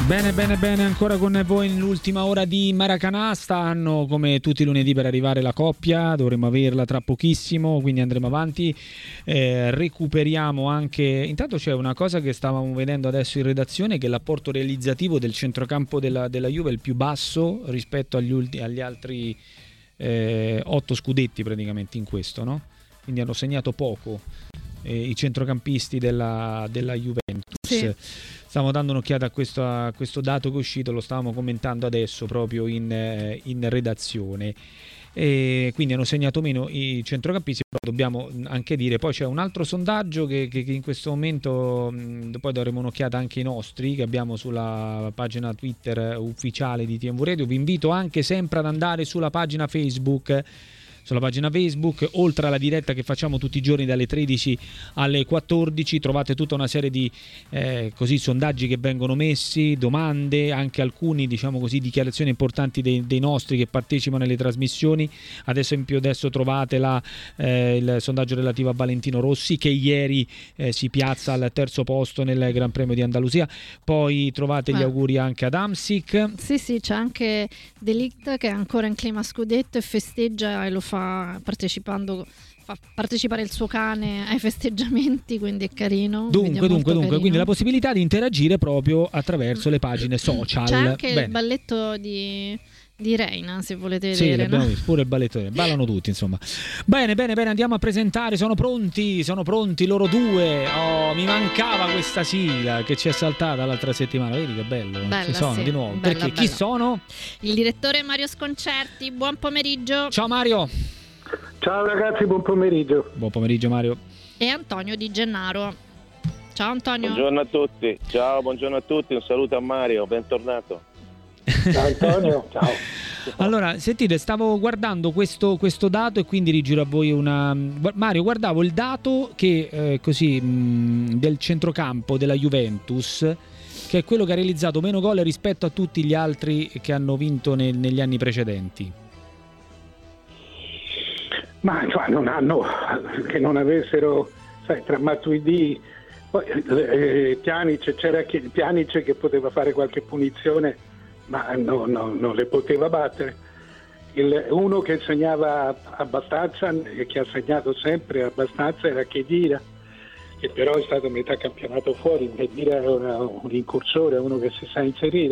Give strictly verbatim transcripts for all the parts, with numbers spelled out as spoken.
Bene, bene, bene, ancora con voi nell'ultima ora di Maracanã. Stanno come tutti i lunedì per arrivare la coppia, dovremo averla tra pochissimo, quindi andremo avanti. Eh, recuperiamo anche, intanto c'è una cosa che stavamo vedendo adesso in redazione, che l'apporto realizzativo del centrocampo della, della Juve è il più basso rispetto agli, ulti, agli altri eh, otto scudetti praticamente in questo, no? Quindi hanno segnato poco eh, i centrocampisti della, della Juventus. Sì. Stiamo dando un'occhiata a questo, a questo dato che è uscito, lo stavamo commentando adesso proprio in, in redazione. E quindi hanno segnato meno i centrocampisti, però dobbiamo anche dire, poi c'è un altro sondaggio che, che, che in questo momento mh, poi daremo un'occhiata anche ai nostri, che abbiamo sulla pagina Twitter ufficiale di T M V Radio. Vi invito anche sempre ad andare sulla pagina Facebook sulla pagina Facebook, oltre alla diretta che facciamo tutti i giorni dalle tredici alle quattordici, trovate tutta una serie di eh, così sondaggi che vengono messi, domande, anche alcuni, diciamo così, dichiarazioni importanti dei, dei nostri che partecipano alle trasmissioni. Ad esempio adesso trovate la, eh, il sondaggio relativo a Valentino Rossi, che ieri eh, si piazza al terzo posto nel Gran Premio di Andalusia. Poi trovate gli auguri anche ad Hamsik. Sì, sì, c'è anche De Ligt che è ancora in clima scudetto e festeggia e lo fa partecipando, fa partecipare il suo cane ai festeggiamenti, quindi è carino. Dunque, è dunque, dunque, carino. Quindi la possibilità di interagire proprio attraverso le pagine social. C'è anche Bene. Il balletto di, di Reina, se volete sì, vedere. Sì, no? pure il balletto, ballano tutti, insomma. Bene, bene, bene, andiamo a presentare, sono pronti, sono pronti loro due. Oh, mi mancava questa sigla che ci è saltata l'altra settimana, vedi che bello. Bella, ci sono sì. di nuovo. Bella, Perché bella. chi sono? Il direttore Mario Sconcerti, buon pomeriggio. Ciao Mario. Ciao ragazzi, buon pomeriggio. Buon pomeriggio Mario. E Antonio Di Gennaro. Ciao Antonio. Buongiorno a tutti. Ciao, buongiorno a tutti. Un saluto a Mario, bentornato. Ciao Antonio, ciao. Allora, sentite, stavo guardando questo, questo dato e quindi rigiro a voi una... Mario, guardavo il dato che eh, così mh, del centrocampo della Juventus, che è quello che ha realizzato meno gol rispetto a tutti gli altri che hanno vinto nel, negli anni precedenti. Ma cioè, non hanno, che non avessero, sai, tra Matuidi, poi eh, Pjanic, c'era chi, Pjanic che poteva fare qualche punizione, ma no, no, non le poteva battere. Il, uno che segnava abbastanza e che ha segnato sempre abbastanza era Khedira, che però è stato a metà campionato fuori. Khedira è una, un incursore, uno che si sa inserire.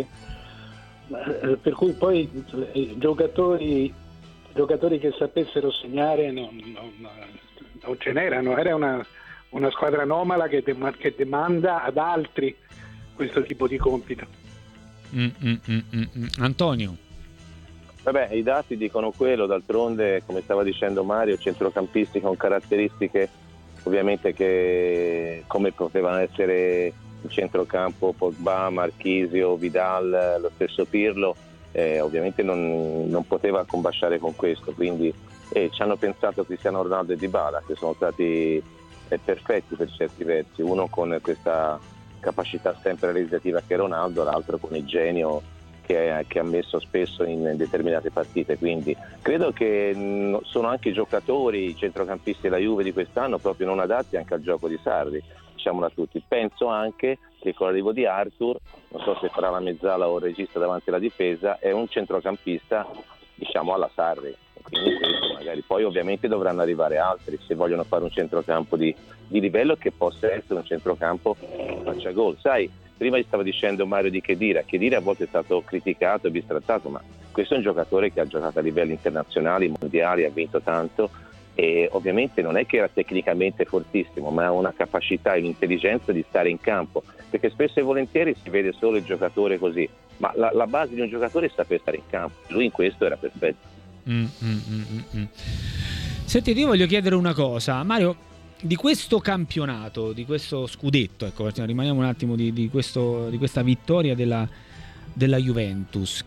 Eh, per cui poi i giocatori... giocatori che sapessero segnare non, non, non ce n'erano, era una, una squadra anomala che, dem- che demanda ad altri questo tipo di compito. Mm, mm, mm, mm. Antonio. Vabbè, i dati dicono quello, d'altronde, come stava dicendo Mario, centrocampisti con caratteristiche ovviamente che come potevano essere in centrocampo Pogba, Marchisio, Vidal, lo stesso Pirlo. Eh, ovviamente non, non poteva combaciare con questo, quindi eh, ci hanno pensato Cristiano Ronaldo e Dybala, che sono stati eh, perfetti per certi versi, uno con questa capacità sempre realizzativa che è Ronaldo, l'altro con il genio che, che ha messo spesso in determinate partite, quindi credo che mh, sono anche i giocatori, i centrocampisti della Juve di quest'anno proprio non adatti anche al gioco di Sarri, diciamolo a tutti. Penso anche che con l'arrivo di Arthur, non so se farà la mezzala o il regista davanti alla difesa, è un centrocampista diciamo alla Sarri, quindi questo magari poi ovviamente dovranno arrivare altri se vogliono fare un centrocampo di, di livello che possa essere un centrocampo che faccia gol. Sai, prima gli stavo dicendo Mario di Khedira, Khedira a volte è stato criticato e bistrattato, ma questo è un giocatore che ha giocato a livelli internazionali, mondiali, ha vinto tanto e ovviamente non è che era tecnicamente fortissimo, ma ha una capacità e un'intelligenza di stare in campo, perché spesso e volentieri si vede solo il giocatore così, ma la, la base di un giocatore è saper stare in campo, lui in questo era perfetto. Mm, mm, mm, mm. Senti, io voglio chiedere una cosa, Mario, di questo campionato, di questo scudetto, ecco, rimaniamo un attimo di, di, questo, di questa vittoria della, della Juventus,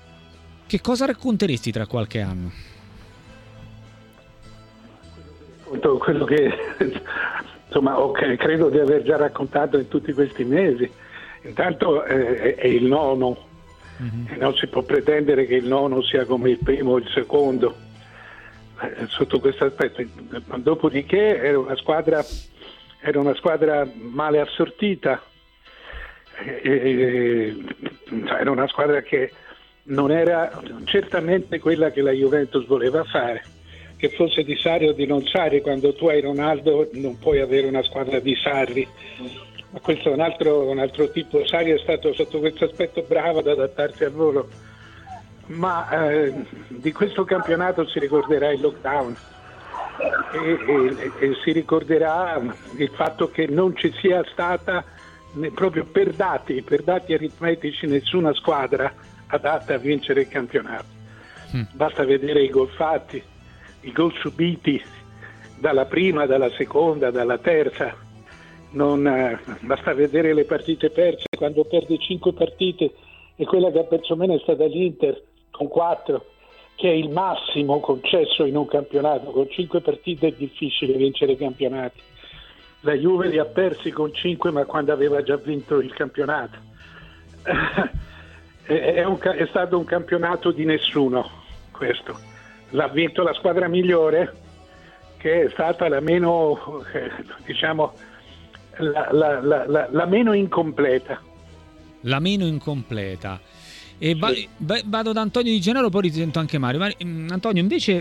che cosa racconteresti tra qualche anno? Quello che insomma okay, credo di aver già raccontato in tutti questi mesi. Intanto eh, è il nono, mm-hmm. e non si può pretendere che il nono sia come il primo o il secondo eh, sotto questo aspetto. Dopodiché era una squadra era una squadra male assortita, eh, era una squadra che non era certamente quella che la Juventus voleva fare, che fosse di Sarri o di non Sarri. Quando tu hai Ronaldo non puoi avere una squadra di Sarri, ma questo è un altro, un altro tipo. Sarri è stato sotto questo aspetto bravo ad adattarsi al volo, ma eh, di questo campionato si ricorderà il lockdown e, e, e si ricorderà il fatto che non ci sia stata proprio per dati, per dati aritmetici, nessuna squadra adatta a vincere il campionato. Mm. Basta vedere i gol fatti, i gol subiti dalla prima, dalla seconda, dalla terza. Non, eh, basta vedere le partite perse. Quando perdi cinque partite, e quella che ha perso meno è stata l'Inter con quattro, che è il massimo concesso in un campionato. Con cinque partite è difficile vincere i campionati. La Juve li ha persi con cinque, ma quando aveva già vinto il campionato. È, un, è stato un campionato di nessuno questo. L'ha vinto la squadra migliore, che è stata la meno, eh, diciamo, la, la, la, la, la meno incompleta. La meno incompleta. E va, sì. Vado da Antonio Di Gennaro, poi risento anche Mario. Ma, Antonio, invece,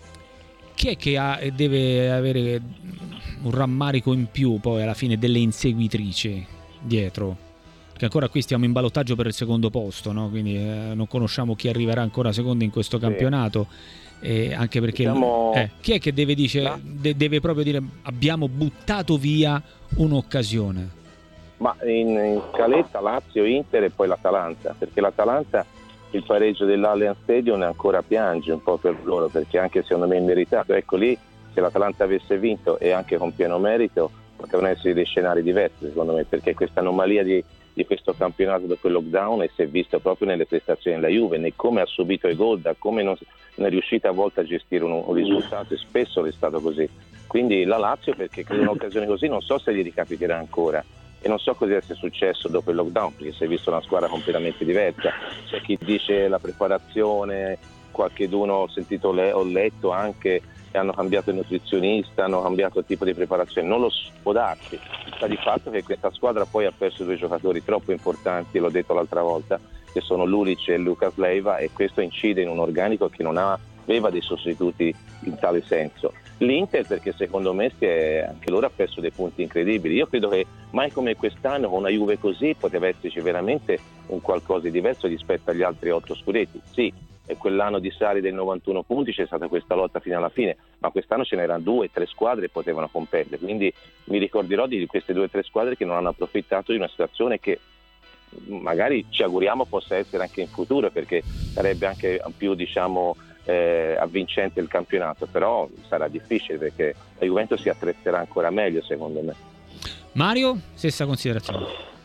chi è che ha, deve avere un rammarico in più poi alla fine delle inseguitrici dietro? Che ancora qui stiamo in ballottaggio per il secondo posto, no? Quindi eh, non conosciamo chi arriverà ancora secondo in questo campionato, eh, anche perché diciamo, eh, chi è che deve, dice, de- deve proprio dire abbiamo buttato via un'occasione? Ma in, in scaletta Lazio, Inter e poi l'Atalanta, perché l'Atalanta il pareggio dell'Allianz Stadium ancora piange un po' per loro, perché anche secondo me è meritato. Ecco lì, se l'Atalanta avesse vinto e anche con pieno merito, potevano essere dei scenari diversi secondo me, perché questa anomalia di di questo campionato dopo il lockdown e si è visto proprio nelle prestazioni della Juve, né come ha subito i gol, da come non, non è riuscita a volte a gestire un, un risultato, e spesso è stato così. Quindi la Lazio, perché credo un'occasione così non so se gli ricapiterà ancora, e non so cosa sia successo dopo il lockdown, perché si è visto una squadra completamente diversa. C'è chi dice la preparazione, qualcheduno ho sentito, ho letto anche e hanno cambiato il nutrizionista, hanno cambiato il tipo di preparazione, non lo può darsi. Sta di fatto che questa squadra poi ha perso due giocatori troppo importanti, l'ho detto l'altra volta, che sono Lulic e Lucas Leiva, e questo incide in un organico che non aveva dei sostituti in tale senso. L'Inter, perché secondo me si è, anche loro ha perso dei punti incredibili. Io credo che mai come quest'anno con una Juve così poteva esserci veramente un qualcosa di diverso rispetto agli altri otto scudetti. Sì, e quell'anno di Sarri del novantuno punti c'è stata questa lotta fino alla fine, ma quest'anno ce n'erano due, tre squadre che potevano competere, quindi mi ricorderò di queste due o tre squadre che non hanno approfittato di una situazione che magari ci auguriamo possa essere anche in futuro, perché sarebbe anche più, diciamo, eh, avvincente il campionato, però sarà difficile perché la Juventus si attrezzerà ancora meglio secondo me. Mario, stessa considerazione.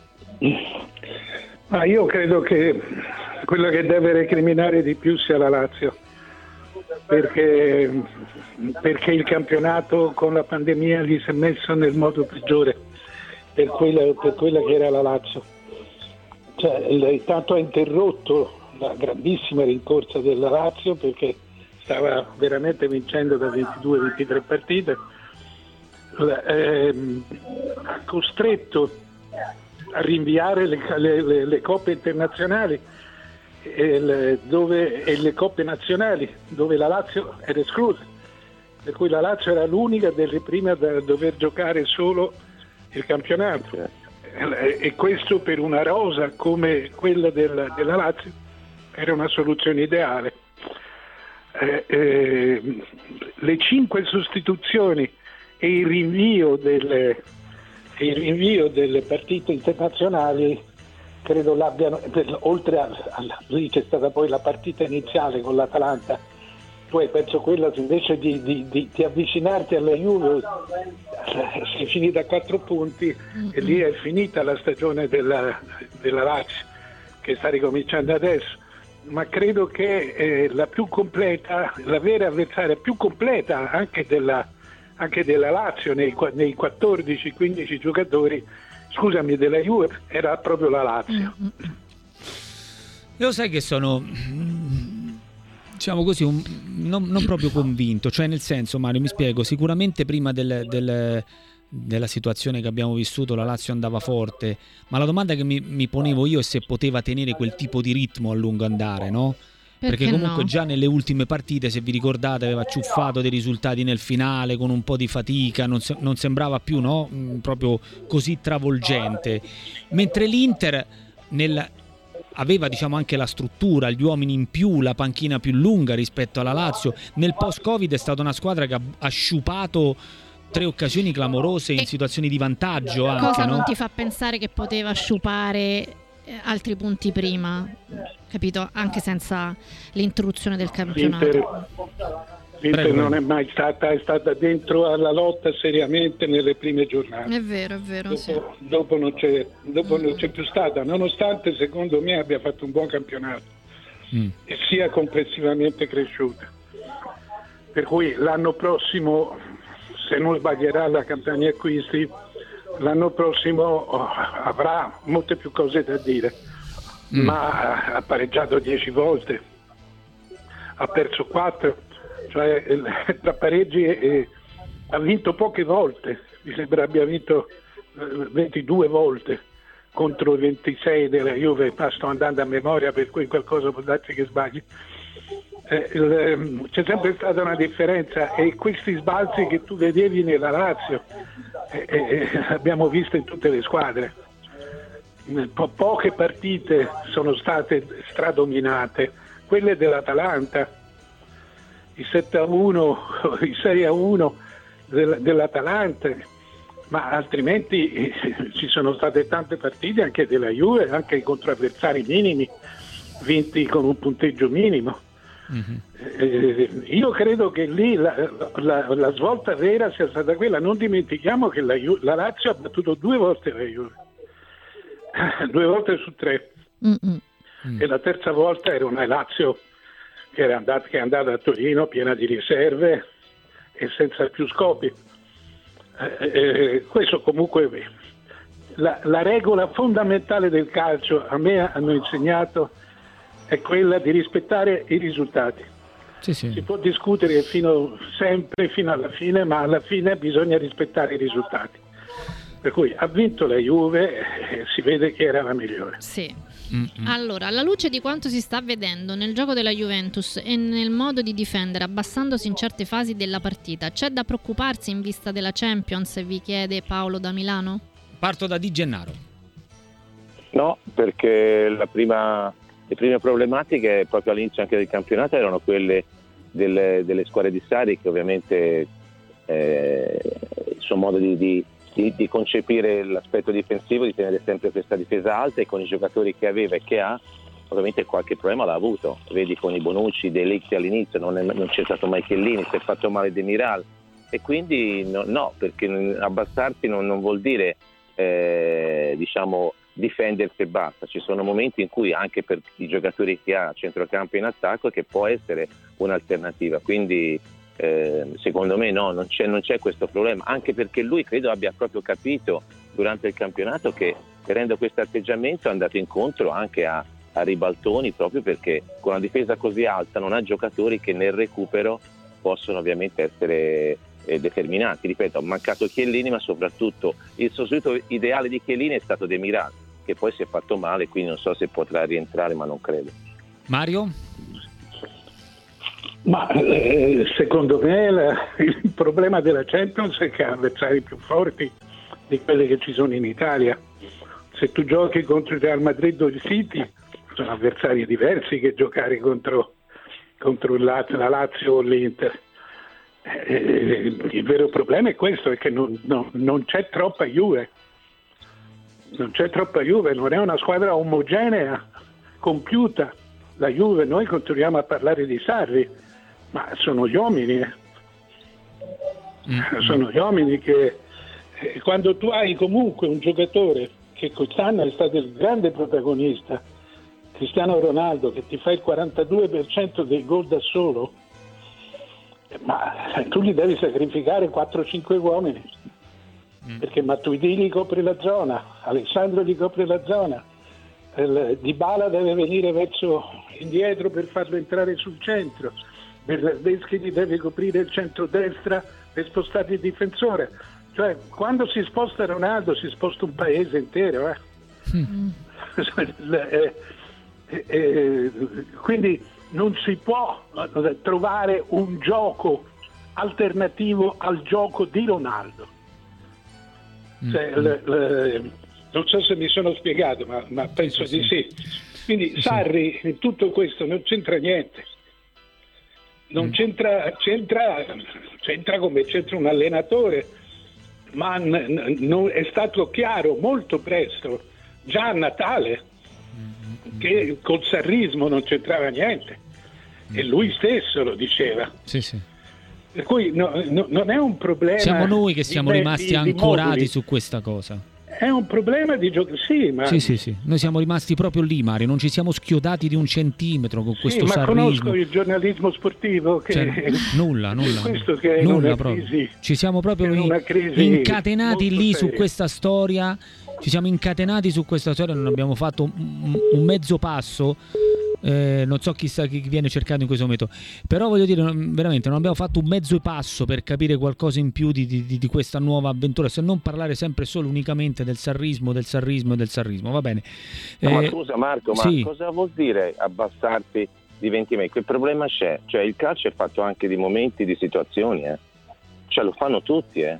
Ma io credo che quello che deve recriminare di più sia la Lazio, perché, perché il campionato con la pandemia gli si è messo nel modo peggiore per quella, per quella che era la Lazio. Cioè, intanto ha interrotto la grandissima rincorsa della Lazio, perché stava veramente vincendo da ventidue ventitré partite, eh, ha costretto a rinviare le, le, le, le coppe internazionali e le, dove, e le coppe nazionali dove la Lazio era esclusa, per cui la Lazio era l'unica delle prime a dover giocare solo il campionato, e, e questo per una rosa come quella della, della Lazio era una soluzione ideale. Eh, eh, le cinque sostituzioni e il rinvio delle il rinvio delle partite internazionali credo l'abbiano, oltre a, a lì c'è stata poi la partita iniziale con l'Atalanta, tu hai perso quella invece di, di, di, di avvicinarti alla Juve, sei finita a quattro punti mm-hmm. e lì è finita la stagione della, della Lazio, che sta ricominciando adesso. Ma credo che eh, la più completa, la vera avversaria più completa anche della anche della Lazio nei, nei quattordici quindici giocatori, scusami, della Juve, era proprio la Lazio. Io sai che sono, diciamo così, un, non, non proprio convinto, cioè nel senso, Mario, mi spiego, sicuramente prima del, del, della situazione che abbiamo vissuto la Lazio andava forte, ma la domanda che mi, mi ponevo io è se poteva tenere quel tipo di ritmo a lungo andare, no? Perché, Perché comunque no? Già nelle ultime partite, se vi ricordate, aveva ciuffato dei risultati nel finale con un po' di fatica, non, se, non sembrava più, no? Mm, proprio così travolgente, mentre l'Inter nel, aveva, diciamo, anche la struttura, gli uomini in più, la panchina più lunga rispetto alla Lazio. Nel post-Covid è stata una squadra che ha, ha sciupato tre occasioni clamorose in e situazioni di vantaggio anche, cosa no? Non ti fa pensare che poteva sciupare altri punti prima, capito? Anche senza l'interruzione del campionato. L'Inter, l'Inter Prego. non è mai stata, è stata dentro alla lotta seriamente nelle prime giornate. È vero, è vero. Dopo, sì. dopo, non, c'è, dopo mm. non c'è più stata, nonostante secondo me abbia fatto un buon campionato mm. e sia complessivamente cresciuta. Per cui l'anno prossimo, se non sbaglierà la campagna acquisti, l'anno prossimo oh, avrà molte più cose da dire, mm. ma ha pareggiato dieci volte, ha perso quattro, cioè tra pareggi e, ha vinto poche volte, mi sembra abbia vinto ventidue volte contro i ventisei della Juve, ma sto andando a memoria, per cui qualcosa può darsi che sbagli. Eh, il, c'è sempre stata una differenza, e questi sbalzi che tu vedevi nella Lazio eh, eh, abbiamo visto in tutte le squadre. Po- poche partite sono state stradominate, quelle dell'Atalanta, i sette a uno, i sei a uno del, dell'Atalanta, ma altrimenti eh, ci sono state tante partite anche della Juve, anche contro avversari minimi, vinti con un punteggio minimo. Mm-hmm. Eh, io credo che lì la, la, la svolta vera sia stata quella. Non dimentichiamo che la, Ju- la Lazio ha battuto due volte la Juve, due volte su tre. Mm-hmm. E la terza volta era una Lazio che, era andata, che è andata a Torino piena di riserve e senza più scopi. Eh, eh, questo comunque la, la regola fondamentale del calcio, a me hanno insegnato, è quella di rispettare i risultati. Sì, sì. Si può discutere fino, sempre fino alla fine, ma alla fine bisogna rispettare i risultati. Per cui ha vinto la Juve e si vede che era la migliore. Sì. Mm-hmm. Allora, alla luce di quanto si sta vedendo nel gioco della Juventus e nel modo di difendere abbassandosi in certe fasi della partita, c'è da preoccuparsi in vista della Champions, vi chiede Paolo da Milano? Parto da Di Gennaro. No, perché la prima... le prime problematiche proprio all'inizio anche del campionato erano quelle delle, delle squadre di Sarri, che ovviamente eh, il suo modo di, di, di, di concepire l'aspetto difensivo, di tenere sempre questa difesa alta, e con i giocatori che aveva e che ha, ovviamente qualche problema l'ha avuto. Vedi con i Bonucci, De Ligt all'inizio, non, è, non c'è stato mai Chiellini, si è fatto male Demiral, e quindi no, no perché abbassarsi non, non vuol dire eh, diciamo difendersi e basta. Ci sono momenti in cui anche per i giocatori che ha a centrocampo in attacco che può essere un'alternativa, quindi eh, secondo me no, non c'è, non c'è questo problema, anche perché lui credo abbia proprio capito durante il campionato che tenendo questo atteggiamento è andato incontro anche a, a ribaltoni, proprio perché con una difesa così alta non ha giocatori che nel recupero possono ovviamente essere eh, determinanti. Ripeto, ha mancato Chiellini, ma soprattutto il sostituto ideale di Chiellini è stato Demiral, che poi si è fatto male, quindi non so se potrà rientrare, ma non credo. Mario? Ma eh, secondo me la, il problema della Champions è che ha avversari più forti di quelli che ci sono in Italia. Se tu giochi contro il Real Madrid o il City, sono avversari diversi che giocare contro, contro il Lazio, la Lazio o l'Inter. Eh, il vero problema è questo, è che non, non, non c'è troppa Juve. Non c'è troppa Juve, non è una squadra omogenea, compiuta. La Juve, noi continuiamo a parlare di Sarri, ma sono gli uomini, eh. mm. sono gli uomini che eh, quando tu hai comunque un giocatore che quest'anno è stato il grande protagonista, Cristiano Ronaldo, che ti fa il quarantadue per cento dei gol da solo, eh, ma tu gli devi sacrificare quattro cinque uomini. Perché Matuidi gli copre la zona, Alessandro gli copre la zona, il Dybala deve venire verso indietro per farlo entrare sul centro, Bernardeschi gli deve coprire il centro-destra per spostare il difensore. Cioè, quando si sposta Ronaldo si sposta un paese intero, eh? Mm. eh, eh, eh, quindi non si può trovare un gioco alternativo al gioco di Ronaldo. Mm. Cioè, mm. le, le, non so se mi sono spiegato, ma, ma penso sì, di sì. sì. Quindi sì, Sarri in tutto questo non c'entra niente. Non mm. c'entra, c'entra, c'entra come c'entra un allenatore, ma n- n- è stato chiaro molto presto, già a Natale, mm. che col sarrismo non c'entrava niente. Mm. E lui stesso lo diceva. Sì, sì. Per cui no, no, non è un problema. Siamo noi che siamo di, rimasti di, ancorati di su questa cosa. È un problema di gioco, sì, ma sì, sì, sì. Noi siamo rimasti proprio lì, Mario, non ci siamo schiodati di un centimetro con sì, questo ma sarrismo. Conosco il giornalismo sportivo che cioè, nulla, nulla. Questo che è nulla una proprio. Crisi, ci siamo proprio incatenati lì seria. Su questa storia. Ci siamo incatenati su questa storia, non abbiamo fatto un, un mezzo passo. Eh, non so chi, sta, chi viene cercato in questo momento, però voglio dire, veramente non abbiamo fatto un mezzo passo per capire qualcosa in più di, di, di questa nuova avventura, se non parlare sempre solo unicamente del sarrismo, del sarrismo e del sarrismo. Va bene. Eh, no, ma scusa Marco, ma sì. cosa vuol dire abbassarsi di venti metri? Quel problema c'è, cioè il calcio è fatto anche di momenti, di situazioni, eh. Cioè lo fanno tutti, eh.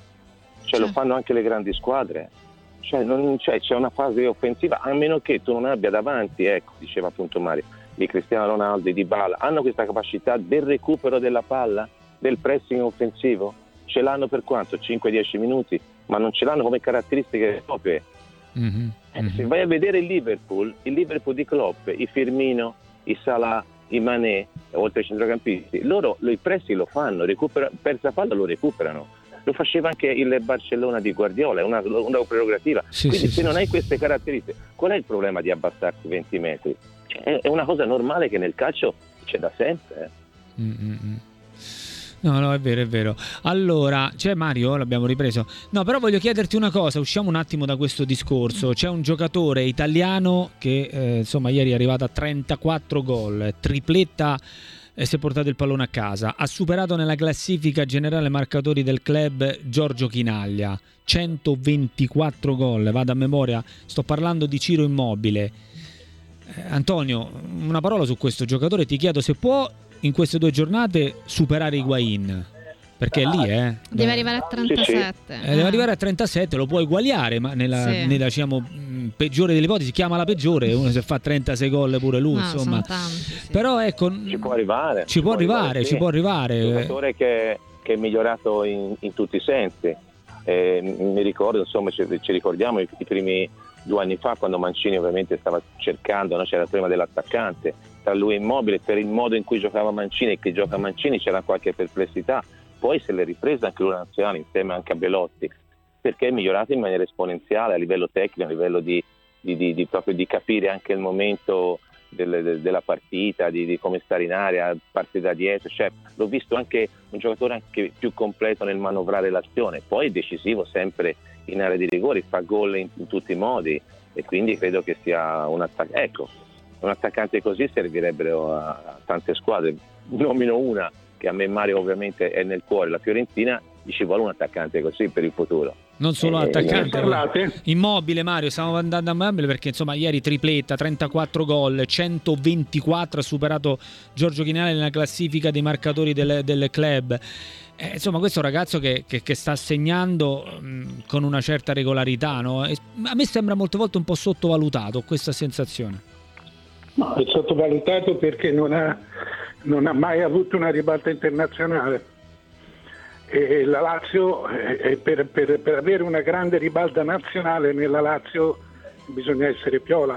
Cioè lo fanno anche le grandi squadre. Cioè, non, cioè c'è una fase offensiva, a meno che tu non abbia davanti, ecco, diceva appunto Mario, di Cristiano Ronaldo e di Dybala, hanno questa capacità del recupero della palla, del pressing offensivo, ce l'hanno per quanto? cinque dieci minuti, ma non ce l'hanno come caratteristiche proprie. Mm-hmm. Eh, se vai a vedere il Liverpool, il Liverpool di Klopp, i Firmino, i Salah, i Mané, oltre ai centrocampisti, loro il pressing lo fanno, recupera, persa palla lo recuperano. Lo faceva anche il Barcellona di Guardiola, è una, una prerogativa. Sì, Quindi sì, se sì. non hai queste caratteristiche, qual è il problema di abbassarsi venti metri? Cioè, è una cosa normale che nel calcio c'è da sempre. Eh. Mm-hmm. No, no, è vero, è vero. Allora, c'è Mario, l'abbiamo ripreso. No, però voglio chiederti una cosa, usciamo un attimo da questo discorso. C'è un giocatore italiano che, eh, insomma, ieri è arrivato a trentaquattro gol, tripletta e si è portato il pallone a casa. Ha superato nella classifica generale marcatori del club Giorgio Chinaglia, centoventiquattro gol, vado a memoria, sto parlando di Ciro Immobile. eh, Antonio, una parola su questo giocatore, ti chiedo se può in queste due giornate superare Higuain, perché è lì, eh deve arrivare a trentasette. Eh, deve arrivare a trentasette, lo può eguagliare, ma nella, sì. nella diciamo peggiore delle ipotesi, si chiama la peggiore, uno se fa trentasei gol pure lui, no, insomma. Tanti, sì. Però ecco, ci può arrivare, ci, ci può arrivare, arrivare sì. ci può arrivare. È un giocatore che, che è migliorato in, in tutti i sensi. Eh, mi ricordo, insomma, ci, ci ricordiamo i, i primi due anni fa, quando Mancini ovviamente stava cercando, no? C'era il problema dell'attaccante tra lui e Immobile, per il modo in cui giocava Mancini e che gioca Mancini c'era qualche perplessità. Poi se l'è ripresa anche lui nazionale insieme anche a Belotti, perché è migliorato in maniera esponenziale a livello tecnico, a livello di, di, di, di proprio di capire anche il momento del, de, della partita, di, di come stare in area, partire da dietro. Cioè, l'ho visto anche un giocatore anche più completo nel manovrare l'azione, poi è decisivo sempre in area di rigore, fa gol in, in tutti i modi, e quindi credo che sia un attaccante. Ecco, un attaccante così servirebbero a, a tante squadre. Nomino una che a me, Mario, ovviamente è nel cuore, la Fiorentina. Ci vuole un attaccante così per il futuro. Non solo eh, attaccante, ma Immobile, Mario, stiamo andando a Immobile perché insomma ieri tripletta, trentaquattro gol, centoventiquattro, ha superato Giorgio Chinaglia nella classifica dei marcatori del, del club. Eh, insomma, questo è un ragazzo che, che, che sta segnando mh, con una certa regolarità, no? E a me sembra molte volte un po' sottovalutato, questa sensazione. No, è sottovalutato perché non ha, non ha mai avuto una ribalta internazionale. E la Lazio, eh, per, per, per avere una grande ribalta nazionale nella Lazio bisogna essere Piola.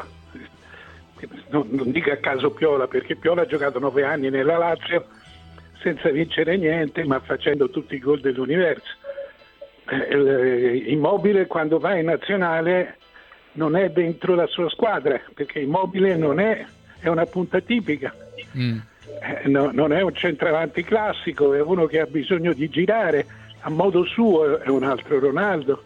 Non, non dica a caso Piola, perché Piola ha giocato nove anni nella Lazio senza vincere niente, ma facendo tutti i gol dell'universo. Eh, Immobile quando va in nazionale non è dentro la sua squadra, perché Immobile non è, è una punta tipica. Mm. Eh, no, non è un centravanti classico, è uno che ha bisogno di girare a modo suo, è un altro Ronaldo,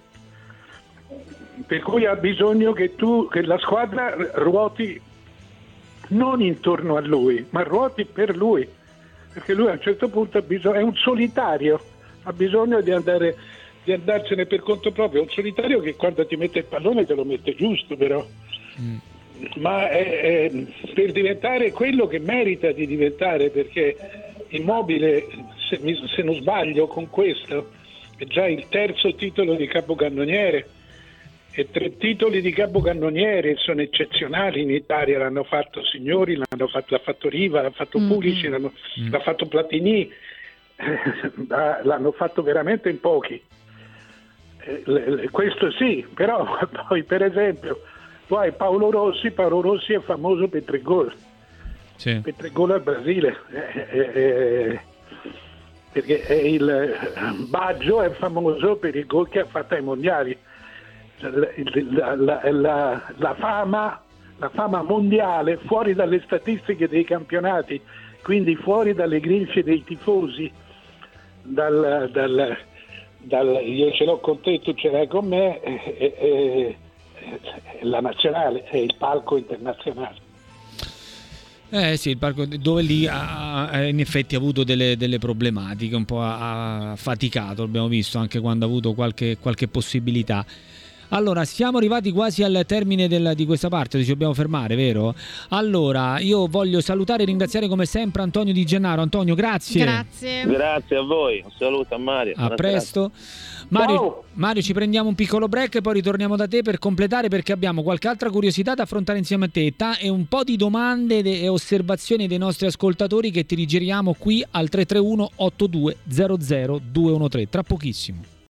per cui ha bisogno che tu che la squadra ruoti non intorno a lui, ma ruoti per lui, perché lui a un certo punto ha bisogno, è un solitario, ha bisogno di andare di andarsene per conto proprio. Un solitario che quando ti mette il pallone te lo mette giusto, però. Mm. Ma è, è per diventare quello che merita di diventare, perché Immobile, se, mi, se non sbaglio, con questo è già il terzo titolo di capocannoniere, e tre titoli di capocannoniere sono eccezionali in Italia. L'hanno fatto Signori, l'hanno fatto, l'ha fatto Riva, l'ha fatto Pulici, mm-hmm. l'hanno, mm. l'ha fatto Platini, l'hanno fatto veramente in pochi. Eh, questo sì, però poi per esempio tu hai Paolo Rossi, Paolo Rossi è famoso per tre gol, sì. per tre gol al Brasile, eh, eh, eh, perché è il Baggio è famoso per i gol che ha fatto ai mondiali. La, la, la, la fama la fama mondiale fuori dalle statistiche dei campionati, quindi fuori dalle grinfie dei tifosi, dal, dal, dal io ce l'ho con te, tu ce l'hai con me, è, è, è, è la nazionale, è il palco internazionale. Eh sì, il parco dove lì ha, ha in effetti ha avuto delle, delle problematiche, un po' ha, ha faticato, abbiamo visto anche quando ha avuto qualche, qualche possibilità. Allora, siamo arrivati quasi al termine del, di questa parte, ci dobbiamo fermare, vero? Allora, io voglio salutare e ringraziare come sempre Antonio Di Gennaro. Antonio, grazie. Grazie. Grazie a voi, un saluto a Mario. A presto. Mario, Mario, ci prendiamo un piccolo break e poi ritorniamo da te per completare, perché abbiamo qualche altra curiosità da affrontare insieme a te e un po' di domande e osservazioni dei nostri ascoltatori che ti rigiriamo qui al tre tre uno otto due zero zero due uno tre tra pochissimo.